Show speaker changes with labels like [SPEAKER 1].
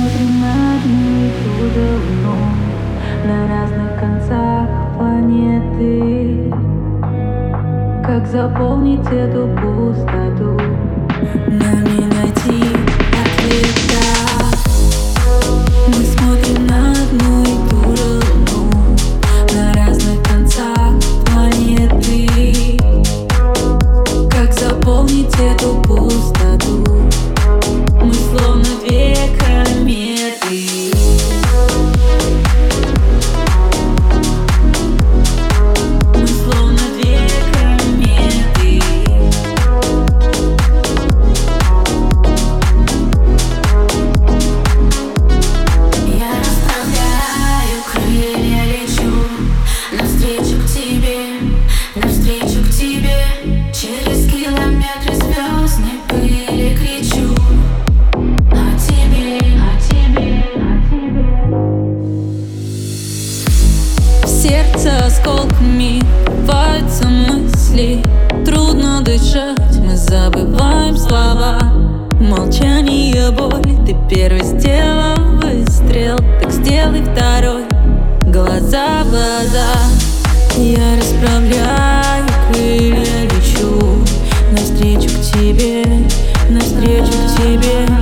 [SPEAKER 1] смотрим на одну и ту же луну на разных концах планеты. Как заполнить эту пустоту? Нам не найти ответа. Мы смотрим на одну и ту же луну на разных концах планеты. Как заполнить эту пустоту? Мы словно две кометы. Мы словно две кометы. Я расправляю крылья, лечу навстречу к тебе, навстречу к тебе. Через километры звездной пыли кричу о тебе, о тебе, о тебе. В сердце осколками рваются мысли. Трудно дышать, мы забываем слова. Молчание, боль, ты первый сделал выстрел, так сделай второй. Глаза в глаза. Я расправляю крылья, лечу навстречу к тебе, навстречу к тебе.